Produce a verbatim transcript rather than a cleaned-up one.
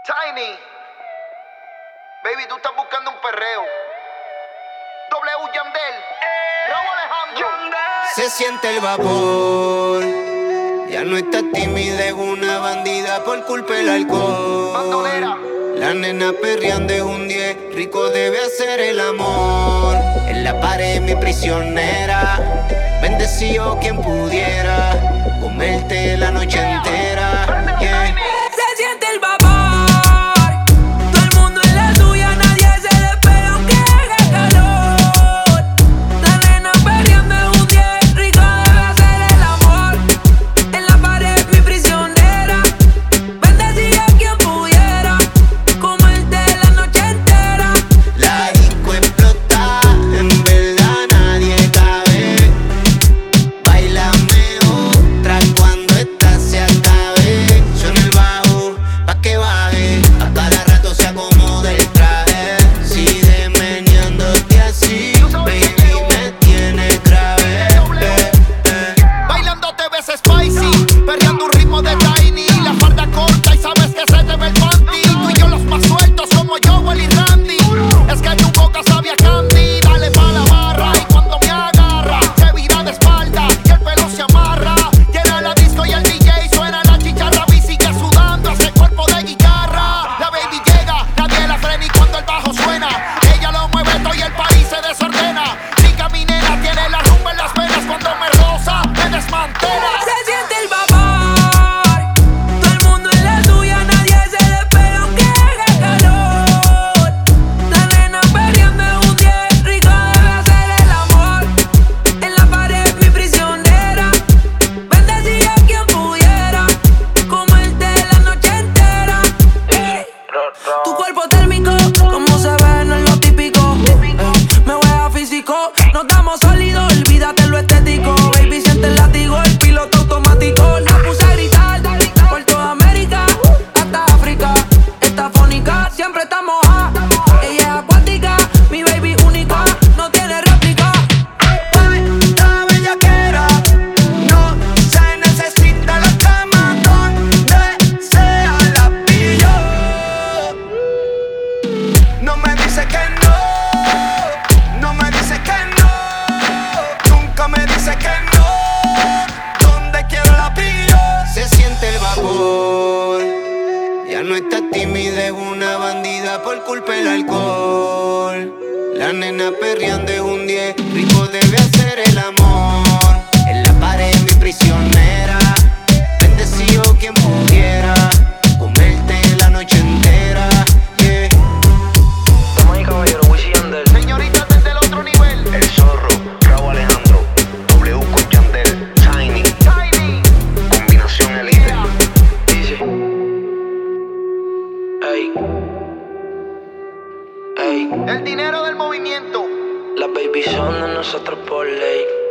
Tiny, baby, tú estás buscando un perreo. W Yandel, Raúl Alejandro. Se siente el vapor, ya no está tímida, es una bandida por culpa del alcohol. Bandolera. La nena perreando es un diez, rico debe hacer el amor. En la pared mi prisionera, bendecido quien pudiera comerte la noche entera. Yeah. Se siente el vapor, todo el mundo en la suya, nadie se despega aunque haga calor. La nena perreando es un diez, rico debe hacer el amor. En la pared mi prisionera, bendecida quien pudiera comerte la noche entera. La disco explota, en verdad nadie cabe. Báilame otra cuando esta se acabe. Suena el bajo pa' que baje, a cada rato se acomoda el traje. Sigue meneándote así, baby, me tiene grave. eh, eh. Bailando te ves spicy, perreando un ritmo de Tiny. La falda corta y sabes que se te ve el panty. Tú y yo los más sueltos como Joel y Randy. Es que tu boca sabe a candy. Dale pa' la barra y cuando me agarra se vira de espalda y el pelo se amarra. Llena la disco y el D J suena la chicharra. Y sigue sudando ese cuerpo de guitarra. La baby llega, nadie la frena y cuando el bajo suena ella lo mueve todo y el país se desordena. Rica mi nena tiene la rumba en las venas. Cuando me roza me desmantela. Se siente el vapor, todo el mundo en la suya, nadie se despega aunque haga calor. La nena perreando es un diez, rico debe hacer el amor. En la pared mi prisionera, bendecida quien pudiera comerte la noche entera. Tu cuerpo térmico, como se ve, no es lo típico. Eh, me huele físico, nos damos sólido, olvídate lo estético. Baby, siente el látigo, el piloto automático. La puse a gritar por toda América hasta África. Esta fónica siempre está moja. Ella es acuática, mi baby única, no tiene réplica. Esta bellaquera no se necesita la cama, donde sea la pillo. No me dice que no, no me dice que no, nunca me dice que no, donde quiero la pillo. Se siente el vapor, ya no está tímida, es una bandida por culpa del alcohol. La nena perreando es un diez, rico debe hacer el amor. En la pared mi prisionera, bendecido quien pudiera comerte la noche entera. Yeah. Damas y caballeros, Wisin y Yandel, Señoritas desde el otro nivel. El Zorro, Raúl Alejandro, W con Yandel, Tiny, Tiny. combinación elite. Dice, ey, ey, El dinero del movimiento. las baby son de nosotros por ley.